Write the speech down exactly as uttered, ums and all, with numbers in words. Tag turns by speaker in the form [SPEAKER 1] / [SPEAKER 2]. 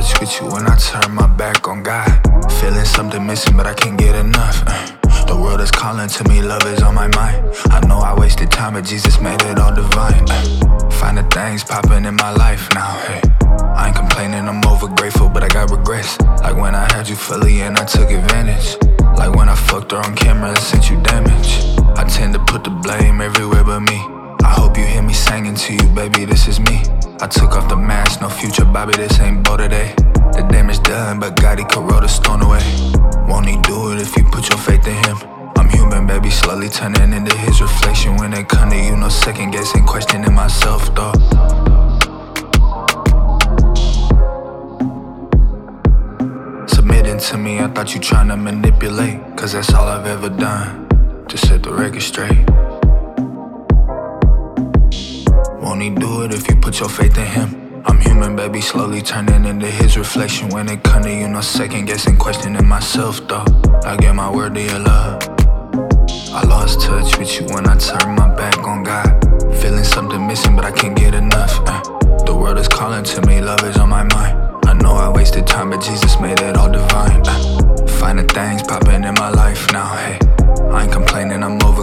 [SPEAKER 1] touch with you when I turn my back on God. Feeling something missing, but I can't get enough. uh. The world is calling to me, love is on my mind. I know I wasted time, but Jesus made it all divine. uh. Finding things popping in my life now, hey. I ain't complaining, I'm over grateful, but I got regrets. Like when I had you fully and I took advantage. Like when I fucked her on camera and sent you damage. I tend to put the blame everywhere but me. I hope you hear me singing to you, baby, this is me. I took off the mask, no future, Bobby, this ain't Bo today. The damage done, but God, he could roll the stone away. Won't he do it if you put your faith in him? I'm human, baby, slowly turning into his reflection. When it come to you, no second guessing, questioning myself, though. Submitting to me, I thought you tryna manipulate, cause that's all I've ever done, to set the record straight. Won't he do it if you put your faith in him? I'm human, baby, slowly turning into his reflection. When it come to you, no second guessing, questioning myself, though. I gave my word to your love. I lost touch with you when I turned my back on God. Feeling something missing, but I can't get enough. uh. The world is calling to me, love is on my mind. I know I wasted time, but Jesus made it all divine. uh. Finding things popping in my life now, hey. I ain't complaining, I'm over